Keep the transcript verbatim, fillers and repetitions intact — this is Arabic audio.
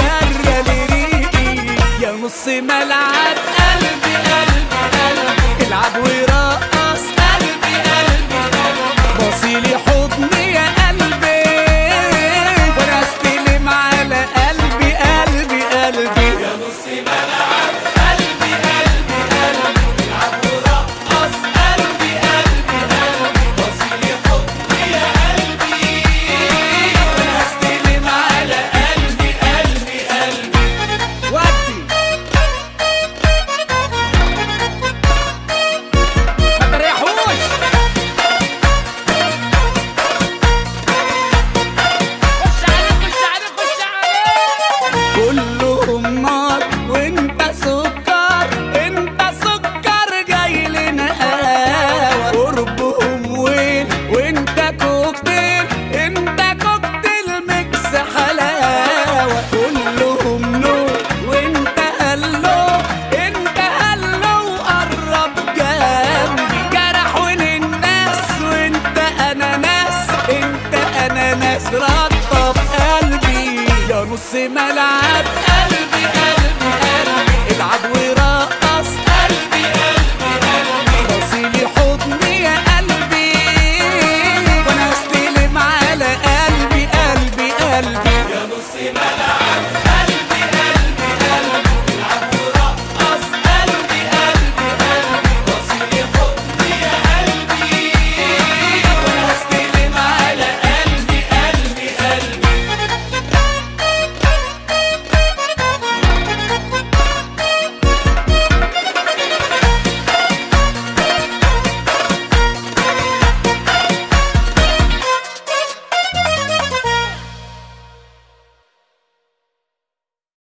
شغل ريقي يا نص ملعب قلبي قلبي قلبي العب ورقص قلبي قلبي قلبي بصيلي حضني يا قلبي وانا استلم على قلبي قلبي قلبي يا نص ملعب قلبي قلبي قلبي العب ورقص قلبي قلبي قلبي بصيلي حضني يا قلبي وانا استلم على قلبي قلبي قلبي ودي ما تريحوش خش عليه خش عليه خش عليه كلهم نار وانت سكر انت سكر جاي لنا قهوة قربهم وين وانت كوكتيل انت كوكتيل ميكس حلاوة كلهم نور وانت هلو انت هلو وقرب جنبي جرحون الناس وانت اناناس انت اناناس رطب قلبي يا نص ملعب قلبي قلبي قلبي العب ورقص